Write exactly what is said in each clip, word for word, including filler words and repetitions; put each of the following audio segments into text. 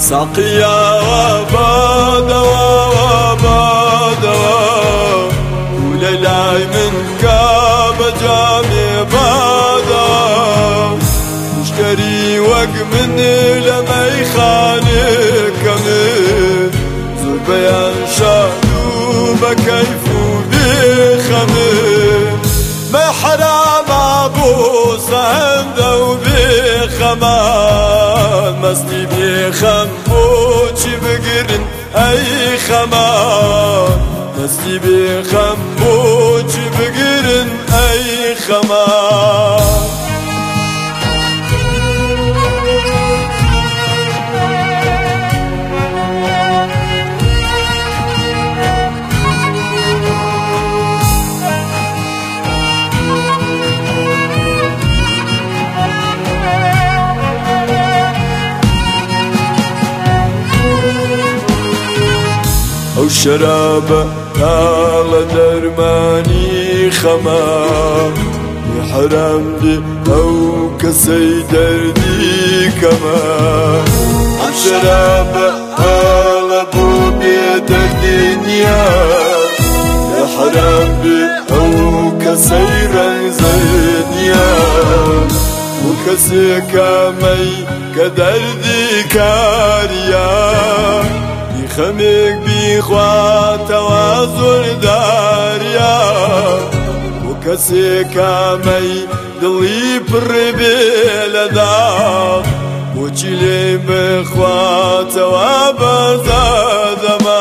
ساقيا وبادا وبادا وللاي من كاب جامي بادا مشتري وق من لما يخانك من زور بيان شادو بكيف بخمن ما حرام ابو صهند وبخمان مسني بخم بوشي بقرن اي خمان مسني بخم بوشي بقرن اي خمان او شرابة نال درماني خما يحرم لي او كسي دردي كما او شرابة نال بو بيد الدنيا يحرم لي او كسي رنزنيا وكسي كامي كدردي كاريا خميك بيخوات وازور داريا وكسي كامي دلي بربيلدا وچيلي بخوات وابزادما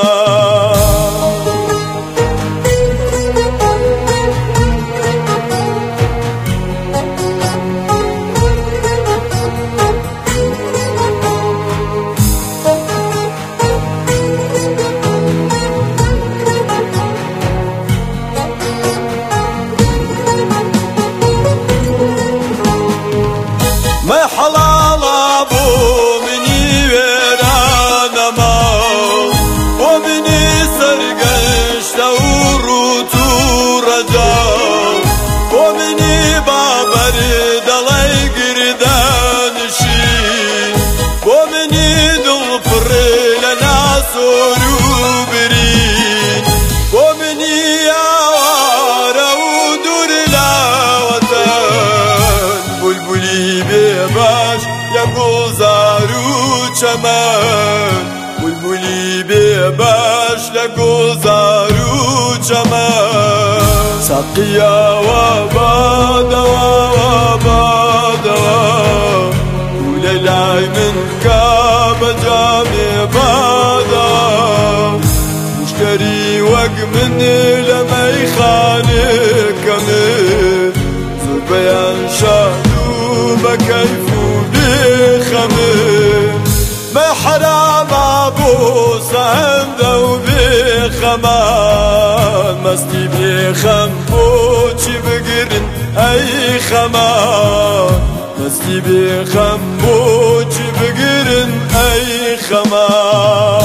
ما حلال ابو مني ويرانا ما ومني سرقش تورط ورجا ومني بابر دلي قردان شي ومني دلفر لنا سروبرين ومني ياوارا ودور لا وطن بلبلي باش لقو زارو چمن بلبلی باش لقو زارو چمن ساقيا وبادا وبادا وللاي من كاب جامي بادا مشتري وق من لما يخانك من زور بيان شادو بكيف بخمن ما حرام ابو صهند وبخمان مسني بخم بوشي بقرن اي خمان مسني بخم بوشي بقرن اي خمان